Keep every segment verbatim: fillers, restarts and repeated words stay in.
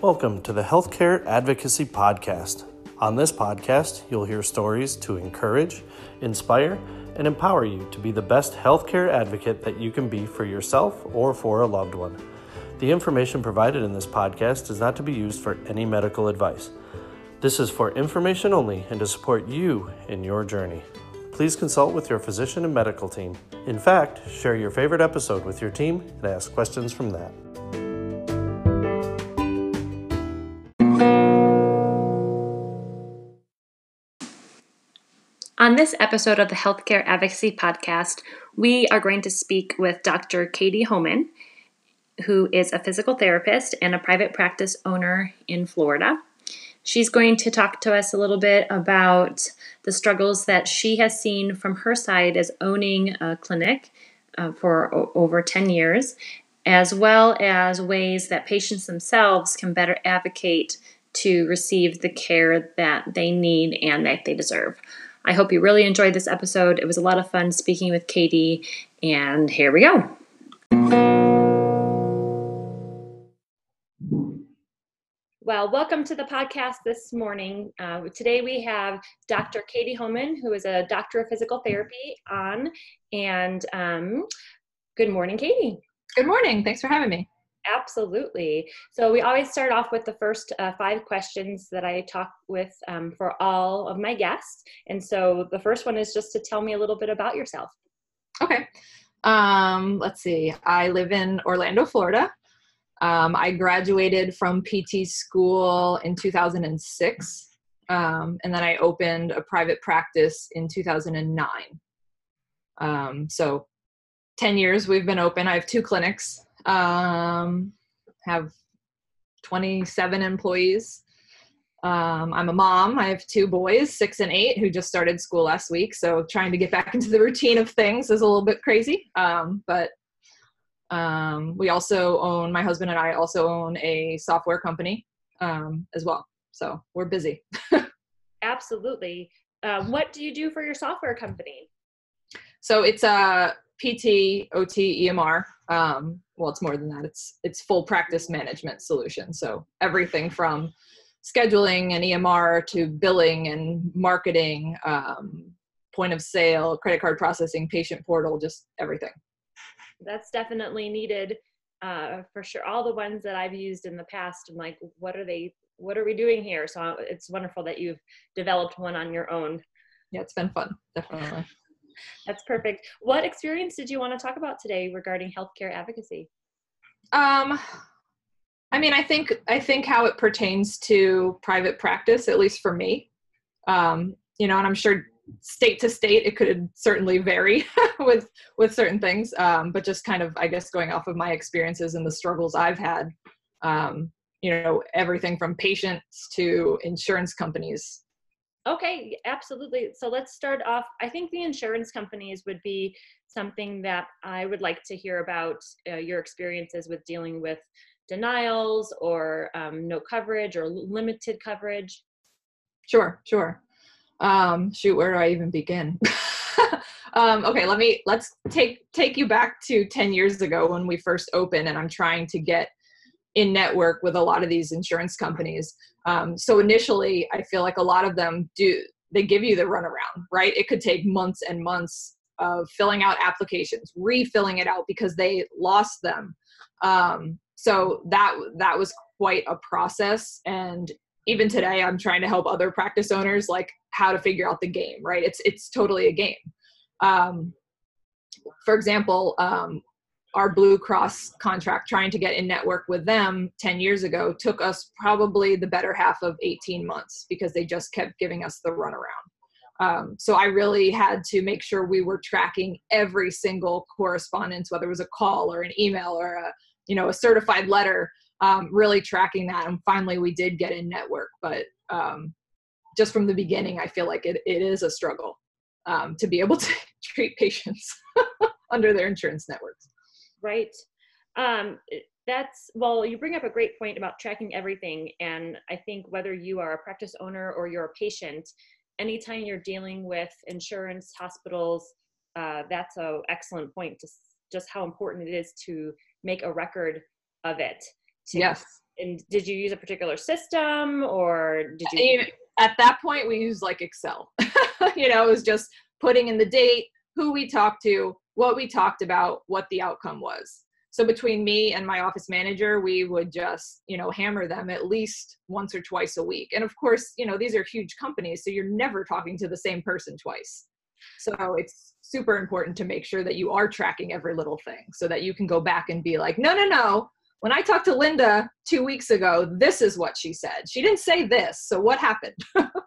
Welcome to the Healthcare Advocacy Podcast. On this podcast, you'll hear stories to encourage, inspire, and empower you to be the best healthcare advocate that you can be for yourself or for a loved one. The information provided in this podcast is not to be used for any medical advice. This is for information only and to support you in your journey. Please consult with your physician and medical team. In fact, share your favorite episode with your team and ask questions from that. On this episode of the Healthcare Advocacy Podcast, we are going to speak with Doctor Katie Homan, who is a physical therapist and a private practice owner in Florida. She's going to talk to us a little bit about the struggles that she has seen from her side as owning a clinic uh, for o- over ten years, as well as ways that patients themselves can better advocate to receive the care that they need and that they deserve. I hope you really enjoyed this episode. It was a lot of fun speaking with Katie, and here we go. Well, welcome to the podcast this morning. Uh, today we have Doctor Katie Homan, who is a doctor of physical therapy on, and um, good morning, Katie. Good morning. Thanks for having me. Absolutely. So we always start off with the first uh, five questions that I talk with um, for all of my guests. And so the first one is just to tell me a little bit about yourself. Okay. Um, let's see. I live in Orlando, Florida. Um, I graduated from P T school in two thousand six. Um, and then I opened a private practice in two thousand nine. Um, so ten years we've been open. I have two clinics. Um, have twenty-seven employees. Um, I'm a mom. I have two boys, six and eight, who just started school last week. So trying to get back into the routine of things is a little bit crazy. Um, but um, we also own, my husband and I also own a software company um, as well. So we're busy. Absolutely. Uh, what do you do for your software company? So it's a P T, O T, E M R. Um, well, it's more than that. It's it's full practice management solution. So everything from scheduling and E M R to billing and marketing, um, point of sale, credit card processing, patient portal, just everything. That's definitely needed uh, for sure. All the ones that I've used in the past, I'm like, what are they? What are we doing here? So it's wonderful that you've developed one on your own. Yeah, it's been fun, definitely. That's perfect. What experience did you want to talk about today regarding healthcare advocacy? Um, I mean, I think I think how it pertains to private practice, at least for me. Um, you know, and I'm sure state to state it could certainly vary with with certain things. Um, but just kind of, I guess, going off of my experiences and the struggles I've had. Um, you know, everything from patients to insurance companies. Okay, absolutely. So let's start off. I think the insurance companies would be something that I would like to hear about uh, your experiences with dealing with denials or um, no coverage or limited coverage. Sure, sure. Um, shoot, where do I even begin? um, okay, let me, let's take, take you back to ten years ago when we first opened, and I'm trying to get in network with a lot of these insurance companies. Um, so initially, I feel like a lot of them do, they give you the runaround, right? It could take months and months of filling out applications, refilling it out because they lost them. Um, so that, that was quite a process. And even today, I'm trying to help other practice owners, like how to figure out the game, right? It's, it's totally a game. Um, for example, um, our Blue Cross contract, trying to get in network with them ten years ago, took us probably the better half of eighteen months because they just kept giving us the runaround. Um, so I really had to make sure we were tracking every single correspondence, whether it was a call or an email or a, you know, a certified letter, um, really tracking that. And finally we did get in network, but um, just from the beginning, I feel like it, it is a struggle um, to be able to treat patients under their insurance networks. Right. Um, that's, well, you bring up a great point about tracking everything. And I think whether you are a practice owner or you're a patient, anytime you're dealing with insurance, hospitals, uh, that's an excellent point, just, just how important it is to make a record of it. To Yes. And did you use a particular system, or did you? At that point, we used like Excel. You know, it was just putting in the date, who we talked to, what we talked about, what the outcome was. So between me and my office manager, we would just, you know, hammer them at least once or twice a week. And of course, you know, these are huge companies, so you're never talking to the same person twice. So it's super important to make sure that you are tracking every little thing so that you can go back and be like, no, no, no. When I talked to Linda two weeks ago, this is what she said. She didn't say this. So what happened?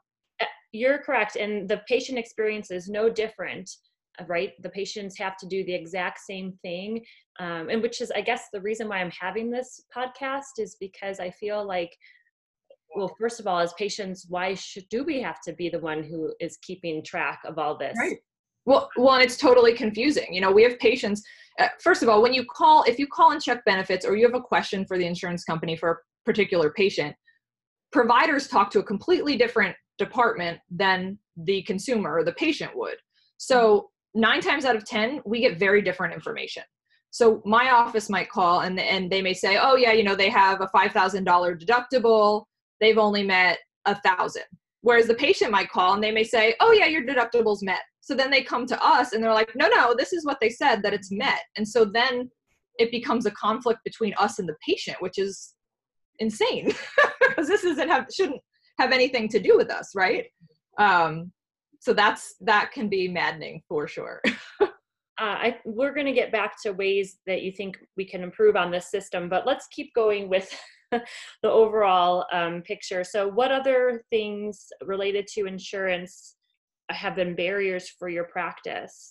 You're correct. And the patient experience is no different, right? The patients have to do the exact same thing. Um, and which is, I guess, the reason why I'm having this podcast is because I feel like, well, first of all, as patients, why should, do we have to be the one who is keeping track of all this? Right. Well, well, and it's totally confusing. You know, we have patients, uh, first of all, when you call, if you call and check benefits, or you have a question for the insurance company for a particular patient, providers talk to a completely different department than the consumer or the patient would. So nine times out of ten, we get very different information. So my office might call and, and they may say, oh yeah, you know, they have a five thousand dollars deductible. They've only met a thousand. Whereas the patient might call and they may say, oh yeah, your deductible's met. So then they come to us and they're like, no, no, this is what they said, that it's met. And so then it becomes a conflict between us and the patient, which is insane because this isn't have, shouldn't have anything to do with us. Right. Um, so that's, that can be maddening for sure. uh, I, we're going to get back to ways that you think we can improve on this system, but let's keep going with the overall um, picture. So what other things related to insurance have been barriers for your practice?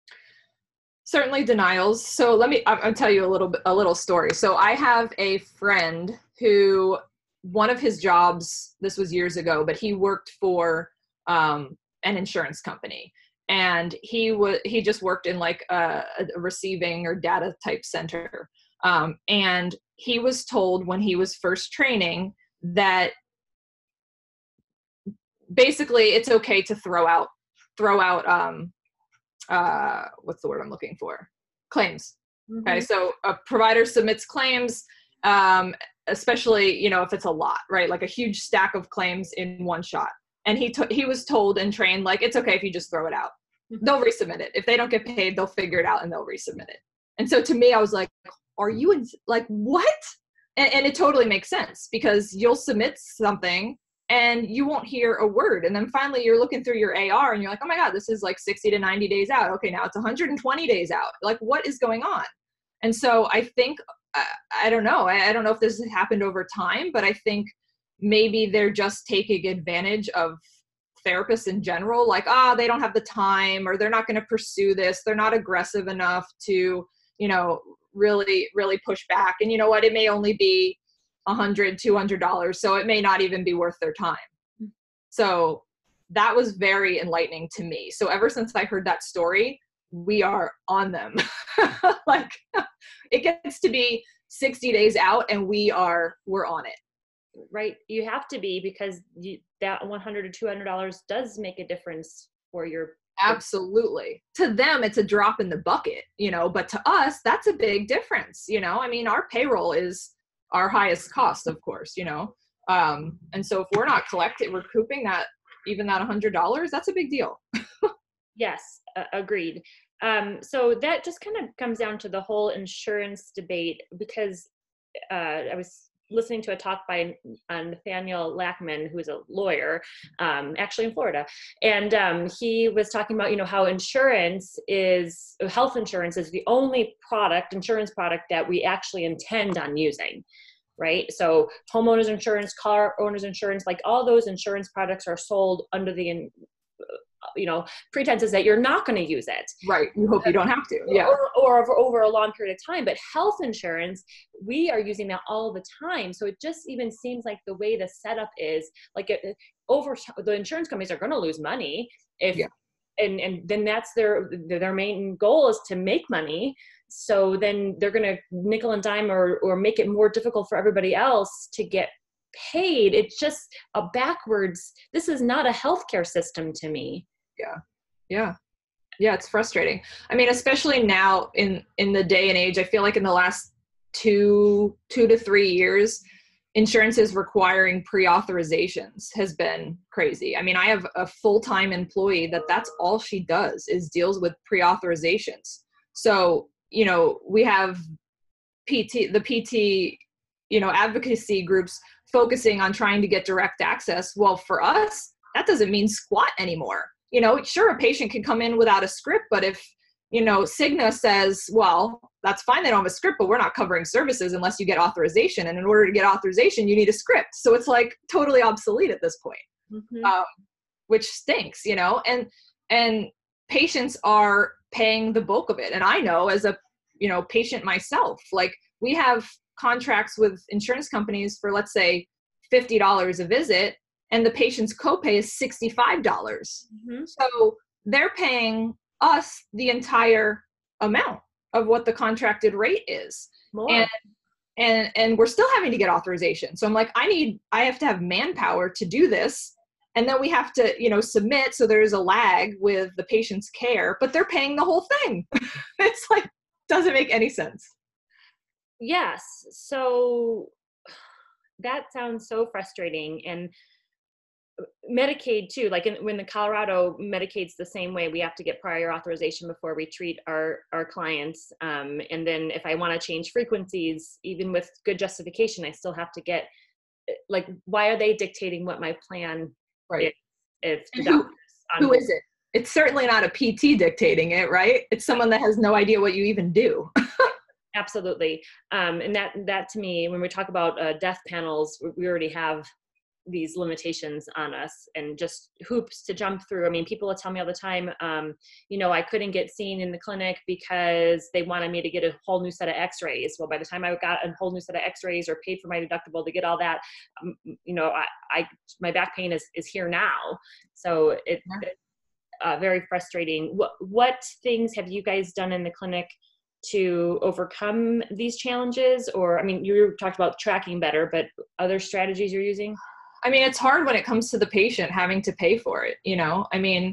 Certainly denials. So let me, I'll tell you a little bit, a little story. So I have a friend who, one of his jobs, this was years ago, but he worked for um, an insurance company. And he was, he just worked in like a, a receiving or data type center. Um, and he was told when he was first training that basically it's okay to throw out, throw out, um, uh, what's the word I'm looking for? Claims. Mm-hmm. Okay. So a provider submits claims, um, especially, you know, if it's a lot, right? Like a huge stack of claims in one shot. And he, t- he was told and trained, like, it's okay if you just throw it out. Mm-hmm. They'll resubmit it. If they don't get paid, they'll figure it out and they'll resubmit it. And so to me, I was like, are you in, like, what? And, and it totally makes sense because you'll submit something and you won't hear a word. And then finally you're looking through your A R and you're like, oh my God, this is like sixty to ninety days out. Okay, now it's one hundred twenty days out. Like, what is going on? And so I think, uh, I don't know. I, I don't know if this has happened over time, but I think maybe they're just taking advantage of therapists in general. Like, ah, oh, they don't have the time, or they're not going to pursue this. They're not aggressive enough to, you know, really, really push back. And you know what? It may only be a hundred, two hundred dollars. So it may not even be worth their time. So that was very enlightening to me. So ever since I heard that story, we are on them. Like it gets to be sixty days out and we are, we're on it. Right. You have to be, because you, that one hundred to two hundred dollars does make a difference for your. Absolutely. To them, it's a drop in the bucket, you know, but to us, that's a big difference. You know, I mean, our payroll is our highest cost, of course, you know? Um, and so if we're not collecting, recouping that, even that one hundred dollars, that's a big deal. Yes, uh, agreed. Um, so that just kind of comes down to the whole insurance debate, because uh, I was listening to a talk by uh, Nathaniel Lackman, who's a lawyer, um, actually in Florida. And um, he was talking about, you know, how insurance is, health insurance is the only product, insurance product that we actually intend on using, right? So homeowners insurance, car owners insurance, like all those insurance products are sold under the, you know, pretenses that you're not going to use it. Right. You hope you don't have to. Yeah. Or, or over, over a long period of time. But health insurance, we are using that all the time. So it just even seems like the way the setup is, like it, over the insurance companies are going to lose money if, yeah. and, and then that's their, their main goal is to make money. So then they're going to nickel and dime or, or make it more difficult for everybody else to get paid. It's just a backwards, this is not a healthcare system to me. Yeah. Yeah. Yeah. It's frustrating. I mean, especially now in, in the day and age, I feel like in the last two, two to three years, insurances requiring pre-authorizations has been crazy. I mean, I have a full-time employee that that's all she does is deals with pre-authorizations. So, you know, we have P T, the P T, you know, advocacy groups focusing on trying to get direct access. Well, for us, that doesn't mean squat anymore. You know, sure, a patient can come in without a script, but if, you know, Cigna says, well, that's fine, they don't have a script, but we're not covering services unless you get authorization. And in order to get authorization, you need a script. So it's like totally obsolete at this point, mm-hmm. um, which stinks, you know, and, and patients are paying the bulk of it. And I know as a, you know, patient myself, like we have contracts with insurance companies for, let's say, fifty dollars a visit, and the patient's copay is sixty-five dollars. Mm-hmm. So they're paying us the entire amount of what the contracted rate is. More. And, and, and we're still having to get authorization. So I'm like, I need, I have to have manpower to do this. And then we have to, you know, submit. So there's a lag with the patient's care, but they're paying the whole thing. It's like, doesn't make any sense. Yes. So that sounds so frustrating. And Medicaid too, like in, when the Colorado Medicaid's the same way, we have to get prior authorization before we treat our, our clients. Um, and then if I want to change frequencies, even with good justification, I still have to get, like, why are they dictating what my plan right. is? If who, who is it? It's certainly not a P T dictating it, right? It's someone that has no idea what you even do. Absolutely. Um, and that, that to me, when we talk about uh, death panels, we already have these limitations on us and just hoops to jump through. I mean, people will tell me all the time, um, you know, I couldn't get seen in the clinic because they wanted me to get a whole new set of x-rays. Well, by the time I got a whole new set of x-rays or paid for my deductible to get all that, um, you know, I, I, my back pain is, is here now. So it, yeah. it's uh, very frustrating. What, what things have you guys done in the clinic to overcome these challenges? Or, I mean, you talked about tracking better, but other strategies you're using? I mean, it's hard when it comes to the patient having to pay for it, you know? I mean,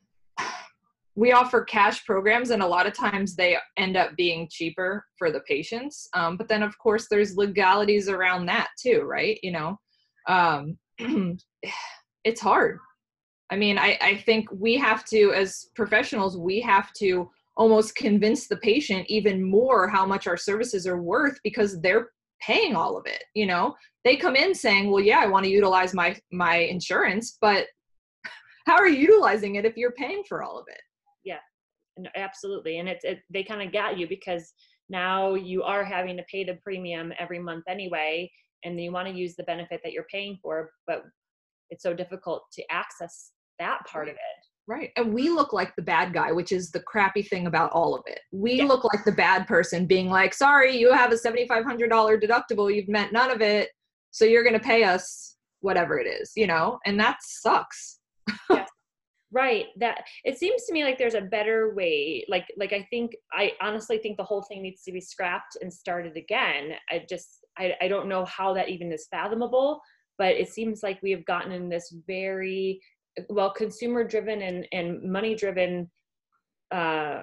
we offer cash programs and a lot of times they end up being cheaper for the patients. Um, but then of course there's legalities around that too, right? You know, um, it's hard. I mean, I, I think we have to, as professionals, we have to almost convince the patient even more how much our services are worth because they're paying all of it. You know, they come in saying, well, yeah, I want to utilize my, my insurance, but how are you utilizing it if you're paying for all of it? Yeah, absolutely. And it's, it, they kind of got you because now you are having to pay the premium every month anyway, and you want to use the benefit that you're paying for, but it's so difficult to access that part of it. Right. And we look like the bad guy, which is the crappy thing about all of it. We yeah. look like the bad person being like, sorry, you have a seventy-five hundred dollars deductible. You've met none of it. So you're going to pay us whatever it is, you know, and that sucks. Yeah. Right. That it seems to me like there's a better way. Like, like I think, I honestly think the whole thing needs to be scrapped and started again. I just, I, I don't know how that even is fathomable, but it seems like we have gotten in this very, well, consumer driven and, and money driven uh,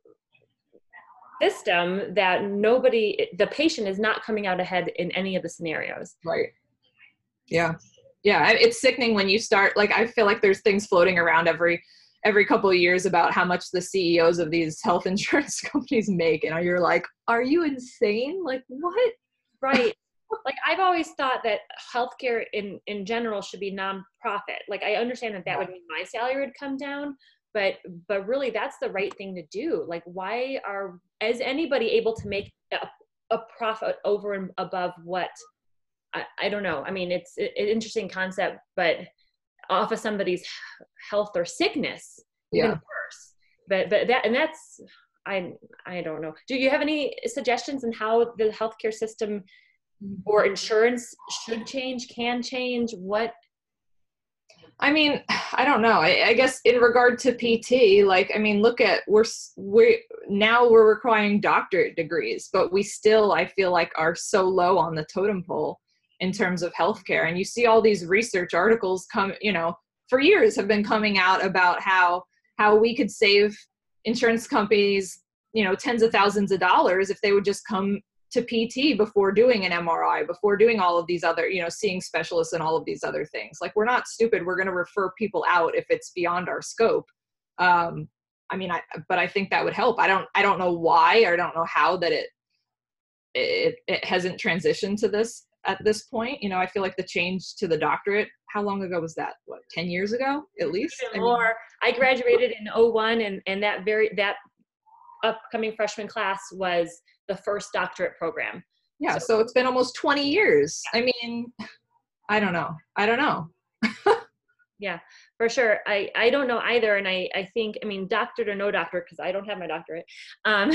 system that nobody, the patient is not coming out ahead in any of the scenarios. Right. Yeah. Yeah. It's sickening when you start, like, I feel like there's things floating around every, every couple of years about how much the C E Os of these health insurance companies make. And you're like, are you insane? Like, what? Right. Like, I've always thought that healthcare in, in general should be nonprofit. Like, I understand that that would mean my salary would come down, but, but really that's the right thing to do. Like, why are, is anybody able to make a, a profit over and above what, I, I don't know. I mean, it's an interesting concept, but off of somebody's health or sickness, even yeah. worse. But, but that, and that's, I, I don't know. Do you have any suggestions on how the healthcare system or insurance should change, can change? What? I mean, I don't know. I, I guess in regard to P T, like, I mean, look at, we're, we now we're requiring doctorate degrees, but we still, I feel like, are so low on the totem pole in terms of healthcare. And you see all these research articles come, you know, for years have been coming out about how, how we could save insurance companies, you know, tens of thousands of dollars if they would just come to P T before doing an M R I, before doing all of these other, you know, seeing specialists and all of these other things. Like, we're not stupid. We're going to refer people out if it's beyond our scope. Um, I mean, I, but I think that would help. I don't, I don't know why, or I don't know how that it, it, it hasn't transitioned to this at this point. You know, I feel like the change to the doctorate, how long ago was that? What, ten years ago, at least? Even more. I, mean, I graduated in oh one, and, and that very, that upcoming freshman class was the first doctorate program. Yeah. So, so it's been almost twenty years. I mean, I don't know. I don't know. Yeah, for sure. I, I don't know either. And I, I think, I mean, doctorate or no doctorate, because I don't have my doctorate, um,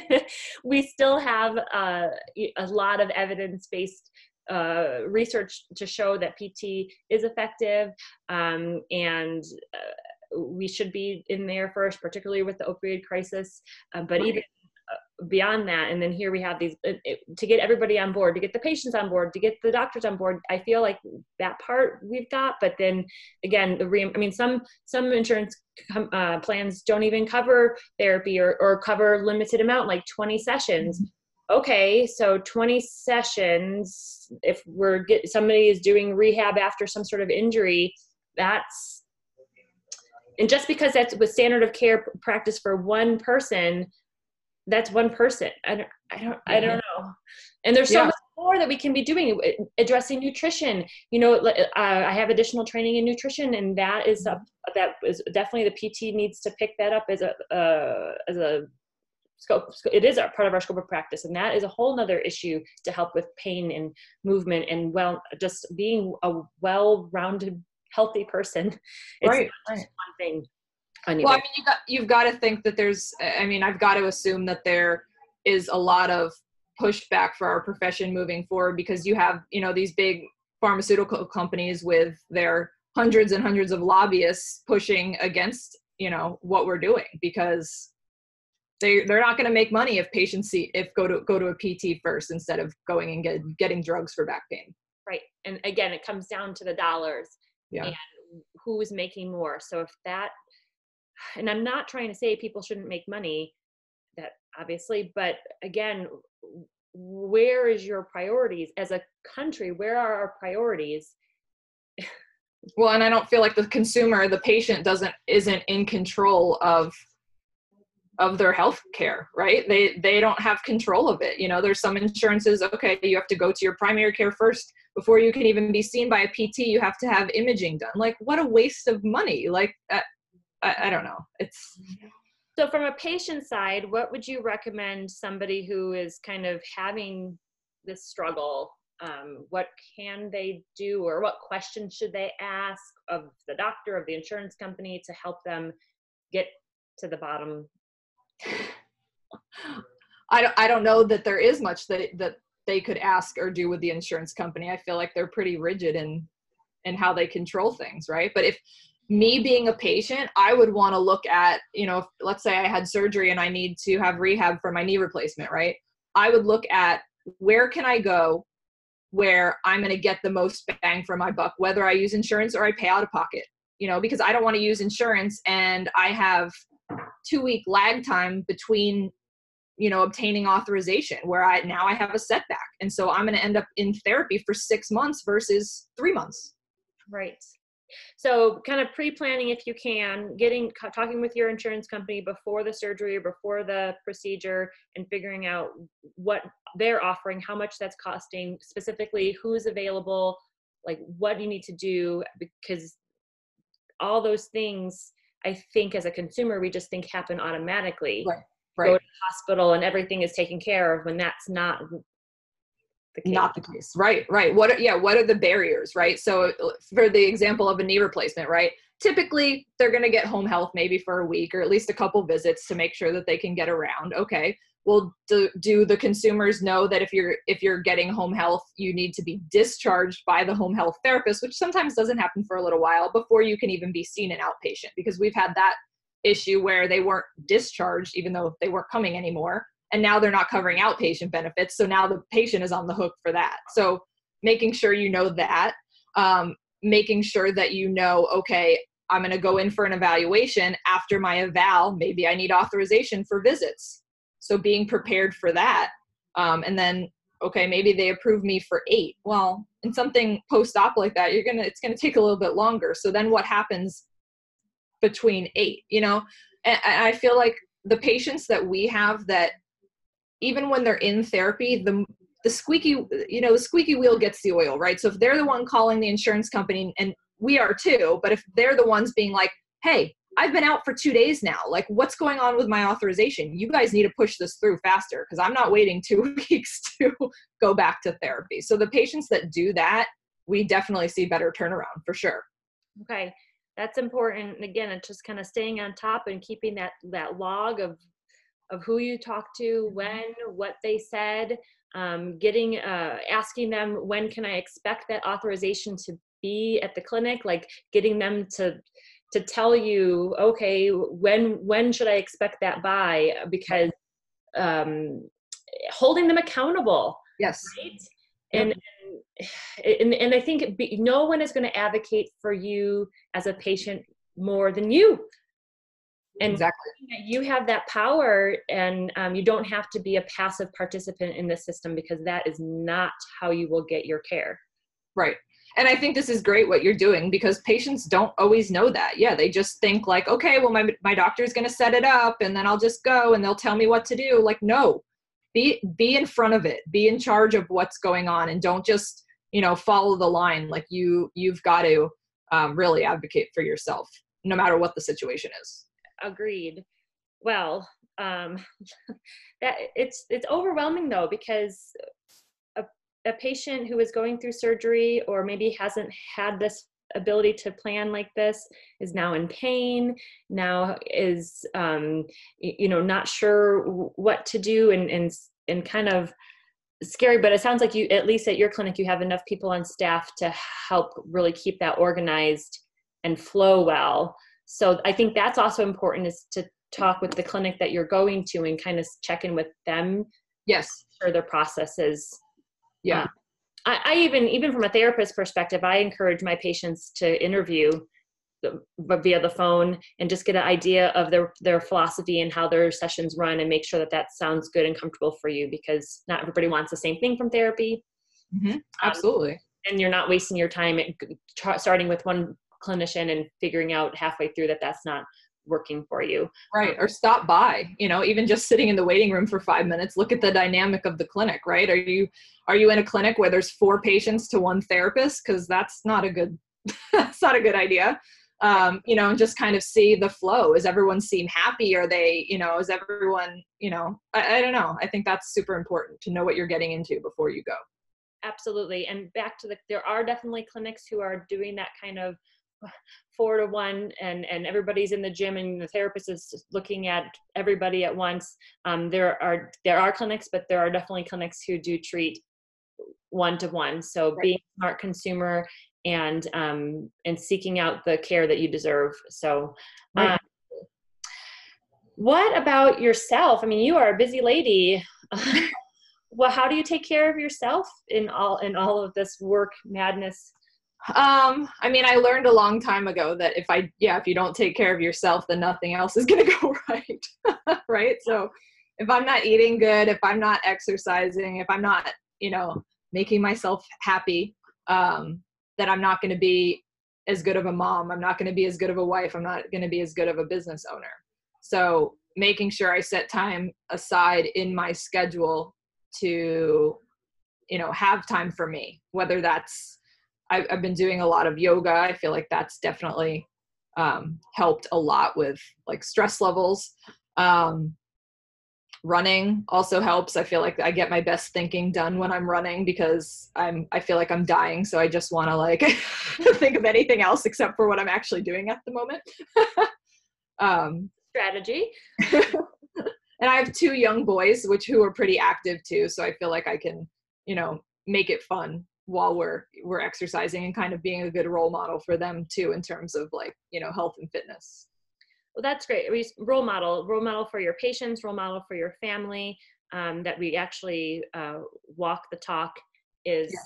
we still have uh, a lot of evidence-based uh, research to show that P T is effective, um, and uh, we should be in there first, particularly with the opioid crisis. Uh, but right. even beyond that, and then here we have these, it, it, to get everybody on board, to get the patients on board, to get the doctors on board, I feel like that part we've got. But then again, the re I mean, some some insurance com uh, plans don't even cover therapy, or, or cover limited amount, like twenty sessions. Okay, so twenty sessions, if we're get somebody is doing rehab after some sort of injury, that's, and just because that's with standard of care practice for one person, that's one person. I don't, I don't, I don't know. And there's so yeah. much more that we can be doing, addressing nutrition. You know, uh, I have additional training in nutrition, and that is a, that is definitely, the P T needs to pick that up as a, uh, as a scope. It is a part of our scope of practice. And that is a whole nother issue to help with pain and movement and, well, just being a well-rounded, healthy person. It's right, not just right. one thing. Anyway. Well, I mean, you got, you've got to think that there's, I mean, I've got to assume that there is a lot of pushback for our profession moving forward, because you have, you know, these big pharmaceutical companies with their hundreds and hundreds of lobbyists pushing against, you know, what we're doing, because they, they're not going to make money if patients see, if go to, go to a P T first instead of going and get, getting drugs for back pain. Right. And again, it comes down to the dollars yeah. and who's making more. So if that, and I'm not trying to say people shouldn't make money, that obviously, but again, where is your priorities as a country? Where are our priorities? Well, and I don't feel like the consumer, the patient doesn't, isn't in control of, of their health care, right? They, they don't have control of it. You know, there's some insurances, okay, you have to go to your primary care first before you can even be seen by a P T. You have to have imaging done. Like, what a waste of money. Like, uh, I, I don't know. It's so from a patient side, what would you recommend somebody who is kind of having this struggle? Um, what can they do, or what questions should they ask of the doctor, of the insurance company, to help them get to the bottom? I don't, I don't know that there is much that, that they could ask or do with the insurance company. I feel like they're pretty rigid in, in how they control things, right? But if, me being a patient, I would want to look at, you know, if, let's say I had surgery and I need to have rehab for my knee replacement, right? I would look at, where can I go where I'm going to get the most bang for my buck, whether I use insurance or I pay out of pocket, you know, because I don't want to use insurance and I have two week lag time between, you know, obtaining authorization, where I, now I have a setback. And so I'm going to end up in therapy for six months versus three months. Right. So kind of pre-planning, if you can, getting, talking with your insurance company before the surgery or before the procedure, and figuring out what they're offering, how much that's costing, specifically who's available, like what you need to do, because all those things, I think as a consumer, we just think happen automatically. Right. Right. Go to the hospital and everything is taken care of, when that's not the case. Not the case. Right. Right. What are, yeah. What are the barriers? Right. So for the example of a knee replacement, right? Typically they're going to get home health maybe for a week or at least a couple visits to make sure that they can get around. Okay. Well, do, do the consumers know that if you're, if you're getting home health, you need to be discharged by the home health therapist, which sometimes doesn't happen for a little while before you can even be seen an outpatient, because we've had that issue where they weren't discharged, even though they weren't coming anymore. And now they're not covering outpatient benefits. So now the patient is on the hook for that. So making sure you know that, um, making sure that you know, okay, I'm going to go in for an evaluation. After my eval, maybe I need authorization for visits. So being prepared for that. Um, and then, okay, maybe they approve me for eight. Well, in something post-op like that, you're going to, it's going to take a little bit longer. So then what happens between eight, you know? And, and I feel like the patients that we have that even when they're in therapy, the the squeaky, you know, the squeaky wheel gets the oil, right? So if they're the one calling the insurance company, and we are too, but if they're the ones being like, hey, I've been out for two days now, like what's going on with my authorization? You guys need to push this through faster because I'm not waiting two weeks to go back to therapy. So the patients that do that, we definitely see better turnaround for sure. Okay. That's important. Again, it's just kind of staying on top and keeping that, that log of, of who you talked to, when, what they said, um, getting, uh, asking them, when can I expect that authorization to be at the clinic? Like getting them to, to tell you, okay, when, when should I expect that by? Because, um, holding them accountable. Yes. Right? And, and, and I think be, no one is going to advocate for you as a patient more than you. And exactly. You have that power, and um, you don't have to be a passive participant in the system, because that is not how you will get your care. Right. And I think this is great what you're doing, because patients don't always know that. Yeah, they just think like, okay, well, my, my doctor is going to set it up and then I'll just go and they'll tell me what to do. Like, no, be, be in front of it, be in charge of what's going on, and don't just, you know, follow the line. Like you, you've got to um, really advocate for yourself, no matter what the situation is. Agreed. Well, um, that it's, it's overwhelming though, because a, a patient who is going through surgery or maybe hasn't had this ability to plan like this is now in pain, now is, um, you know, not sure what to do, and, and, and kind of scary. But it sounds like you, at least at your clinic, you have enough people on staff to help really keep that organized and flow well. So I think that's also important, is to talk with the clinic that you're going to and kind of check in with them. Yes. For their processes. Yeah. Um, I, I even, even from a therapist perspective, I encourage my patients to interview the, via the phone and just get an idea of their, their philosophy and how their sessions run, and make sure that that sounds good and comfortable for you, because not everybody wants the same thing from therapy. Mm-hmm. Absolutely. Um, and you're not wasting your time at, starting with one clinician and figuring out halfway through that that's not working for you. Right. Or stop by, you know, even just sitting in the waiting room for five minutes, look at the dynamic of the clinic, right? Are you, are you in a clinic where there's four patients to one therapist? Cause that's not a good, that's not a good idea. Um, you know, and just kind of see the flow. Is everyone seem happy? Are they, you know, is everyone, you know, I, I don't know. I think that's super important to know what you're getting into before you go. Absolutely. And back to the, there are definitely clinics who are doing that kind of four to one, and, and everybody's in the gym and the therapist is looking at everybody at once. Um, there are, there are clinics, but there are definitely clinics who do treat one to one. So right. Being a smart consumer and, um, and seeking out the care that you deserve. So, right. um, what about yourself? I mean, you are a busy lady. Well, how do you take care of yourself in all, in all of this work madness? Um, I mean, I learned a long time ago that if I, yeah, if you don't take care of yourself, then nothing else is going to go right. Right. So if I'm not eating good, if I'm not exercising, if I'm not, you know, making myself happy, um, then I'm not going to be as good of a mom. I'm not going to be as good of a wife. I'm not going to be as good of a business owner. So making sure I set time aside in my schedule to, you know, have time for me, whether that's, I've, I've been doing a lot of yoga. I feel like that's definitely um, helped a lot with like stress levels. Um, running also helps. I feel like I get my best thinking done when I'm running, because I'm, I feel like I'm dying. So I just want to like think of anything else except for what I'm actually doing at the moment. um, Strategy. And I have two young boys, which who are pretty active too. So I feel like I can, you know, make it fun while we're, we're exercising, and kind of being a good role model for them too, in terms of like, you know, health and fitness. Well, that's great. We role model, role model for your patients, role model for your family, um, that we actually uh, walk the talk is, yes.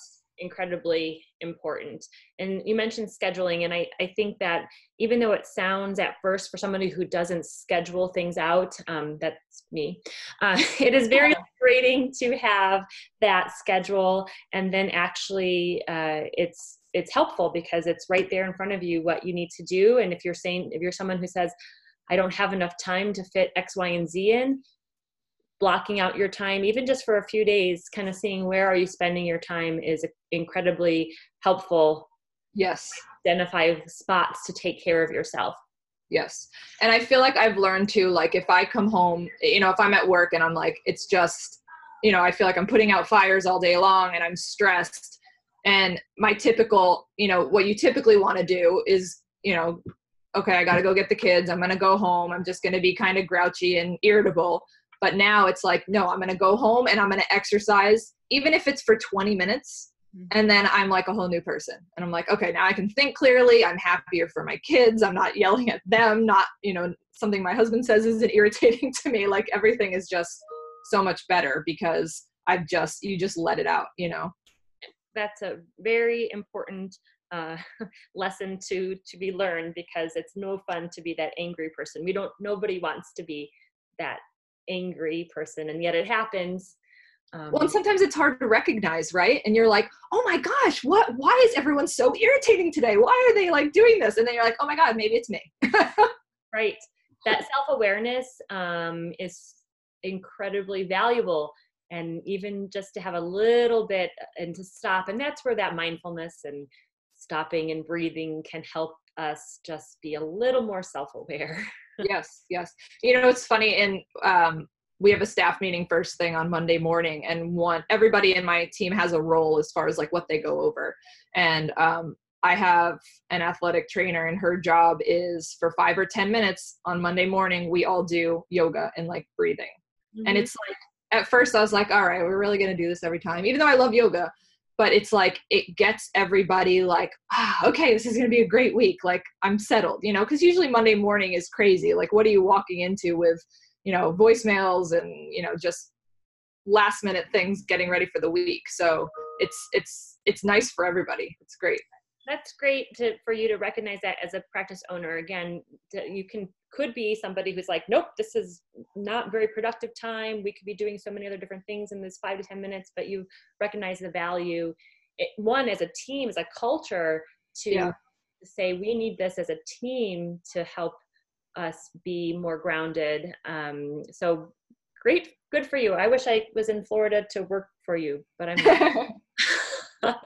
incredibly important. And you mentioned scheduling, and I, I think that even though it sounds at first for somebody who doesn't schedule things out, um, that's me, uh, it is very liberating to have that schedule, and then actually uh, it's it's helpful because it's right there in front of you what you need to do. And if you're saying, if you're someone who says, I don't have enough time to fit X, Y, and Z in, blocking out your time, even just for a few days, kind of seeing where are you spending your time is incredibly helpful. Yes. Identify spots to take care of yourself. Yes. And I feel like I've learned to, like, if I come home, you know, if I'm at work and I'm like, it's just, you know, I feel like I'm putting out fires all day long and I'm stressed. And my typical, you know, what you typically want to do is, you know, okay, I got to go get the kids. I'm going to go home. I'm just going to be kind of grouchy and irritable. But now it's like, no, I'm going to go home and I'm going to exercise, even if it's for twenty minutes. And then I'm like a whole new person. And I'm like, okay, now I can think clearly. I'm happier for my kids. I'm not yelling at them. Not, you know, something my husband says isn't irritating to me. Like, everything is just so much better because I've just, you just let it out, you know? That's a very important uh, lesson to, to be learned, because it's no fun to be that angry person. We don't, nobody wants to be that angry person, and yet it happens. Um, well, and sometimes it's hard to recognize, right? And you're like, oh my gosh, what, why is everyone so irritating today? Why are they like doing this? And then you're like, oh my God, maybe it's me. Right. That self-awareness um, is incredibly valuable. And even just to have a little bit and to stop. And that's where that mindfulness and stopping and breathing can help us just be a little more self-aware. Yes. Yes. You know, it's funny. And um, we have a staff meeting first thing on Monday morning, and one, everybody in my team has a role as far as like what they go over. And um, I have an athletic trainer, and her job is for five or ten minutes on Monday morning, we all do yoga and like breathing. Mm-hmm. And it's like, at first I was like, all right, we're really going to do this every time, even though I love yoga, but it's like, it gets everybody like, ah, okay, this is going to be a great week. Like, I'm settled, you know, cause usually Monday morning is crazy. Like, what are you walking into with, you know, voicemails and, you know, just last minute things getting ready for the week. So it's, it's, it's nice for everybody. It's great. That's great to, for you to recognize that as a practice owner. Again, to, you can, could be somebody who's like, nope, this is not very productive time. We could be doing so many other different things in this five to ten minutes, but you recognize the value, it, one, as a team, as a culture, to yeah. say, we need this as a team to help us be more grounded. Um, so great, good for you. I wish I was in Florida to work for you, but I'm not.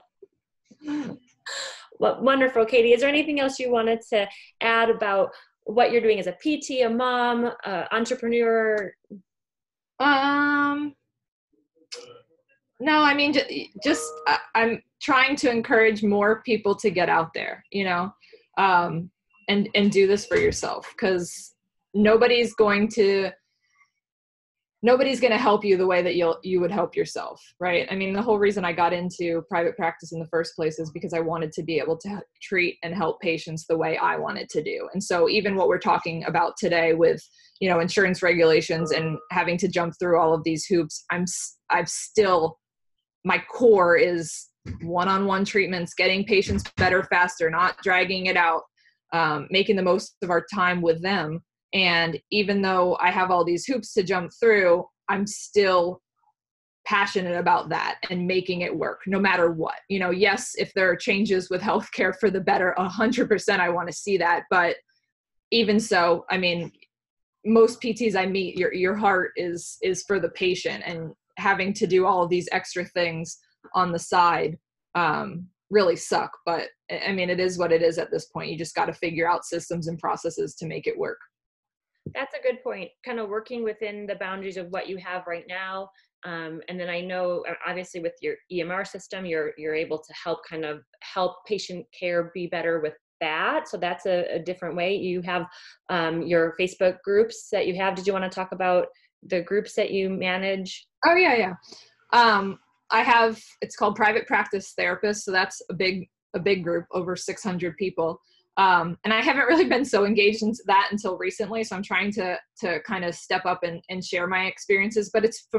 Well, wonderful, Katie. Is there anything else you wanted to add about what you're doing as a P T, a mom, uh, entrepreneur? Um, no, I mean, just, just uh, I'm trying to encourage more people to get out there, you know, um, and, and do this for yourself, because nobody's going to, nobody's going to help you the way that you'll, you would help yourself. Right. I mean, the whole reason I got into private practice in the first place is because I wanted to be able to treat and help patients the way I wanted to do. And so even what we're talking about today with, you know, insurance regulations and having to jump through all of these hoops, I'm, I've still, my core is one-on-one treatments, getting patients better, faster, not dragging it out, um, making the most of our time with them. And even though I have all these hoops to jump through, I'm still passionate about that and making it work no matter what. You know, yes, if there are changes with healthcare for the better, a hundred percent I want to see that. But even so, I mean, most P Ts I meet, your your heart is is for the patient, and having to do all of these extra things on the side um, really suck. But I mean, it is what it is at this point. You just got to figure out systems and processes to make it work. That's a good point. Kind of working within the boundaries of what you have right now. Um, and then I know, obviously, with your E M R system, you're you're able to help kind of help patient care be better with that. So that's a, a different way. You have um, your Facebook groups that you have. Did you want to talk about the groups that you manage? Oh, yeah, yeah. Um, I have, it's called Private Practice Therapists. So that's a big, a big group, over six hundred people. Um, and I haven't really been so engaged into that until recently. So I'm trying to, to kind of step up and, and share my experiences, but it's from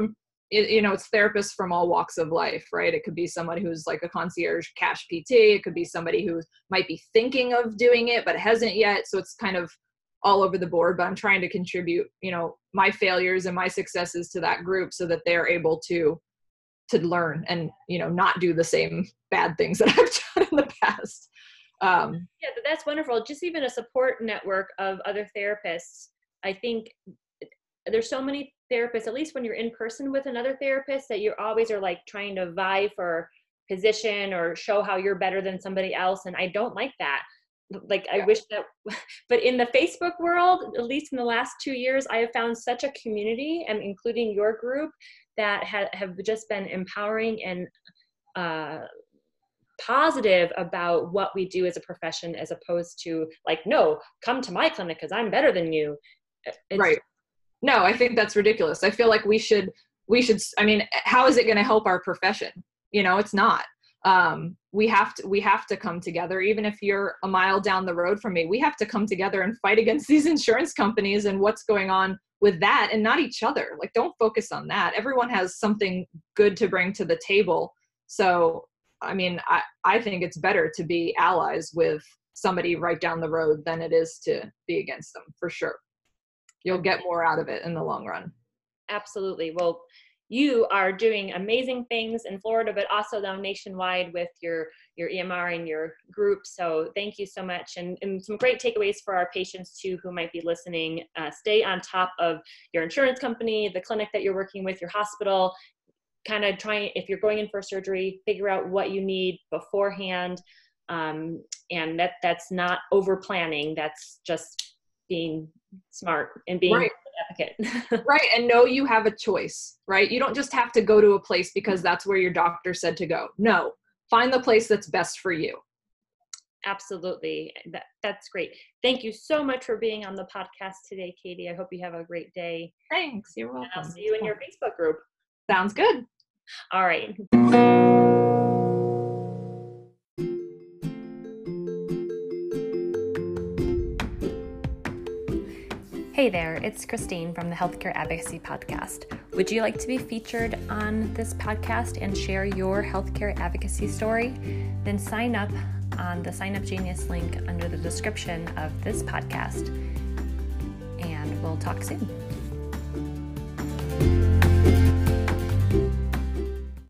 it, you know, it's therapists from all walks of life, right? It could be someone who's like a concierge cash P T. It could be somebody who might be thinking of doing it, but hasn't yet. So it's kind of all over the board, but I'm trying to contribute, you know, my failures and my successes to that group so that they're able to, to learn and, you know, not do the same bad things that I've done in the past. Um, yeah, that's wonderful. Just even a support network of other therapists. I think there's so many therapists, at least when you're in person with another therapist, that you always are like trying to vie for position or show how you're better than somebody else. And I don't like that. Like, I yeah. wish that, but in the Facebook world, at least in the last two years, I have found such a community, and including your group, that ha- have just been empowering and uh, positive about what we do as a profession, as opposed to like, no, come to my clinic because I'm better than you. It's, right. No, I think that's ridiculous. I feel like we should, we should, I mean, how is it going to help our profession? You know, it's not. Um, we have to, we have to come together. Even if you're a mile down the road from me, we have to come together and fight against these insurance companies and what's going on with that, and not each other. Like, don't focus on that. Everyone has something good to bring to the table. So, I mean, I, I think it's better to be allies with somebody right down the road than it is to be against them, for sure. You'll get more out of it in the long run. Absolutely. Well, you are doing amazing things in Florida, but also now nationwide with your, your E M R and your group. So thank you so much. And, and some great takeaways for our patients too, who might be listening. Uh, stay on top of your insurance company, the clinic that you're working with, your hospital. Kind of trying, if you're going in for surgery, figure out what you need beforehand. Um, and that that's not over planning. That's just being smart and being right. an advocate. Right. And know you have a choice, right? You don't just have to go to a place because that's where your doctor said to go. No, find the place that's best for you. Absolutely. That, that's great. Thank you so much for being on the podcast today, Katie. I hope you have a great day. Thanks. You're welcome. And I'll see you in your Facebook group. Sounds good. All right. Hey there, it's Christine from the Healthcare Advocacy Podcast. Would you like to be featured on this podcast and share your healthcare advocacy story? Then sign up on the Sign Up Genius link under the description of this podcast, and we'll talk soon.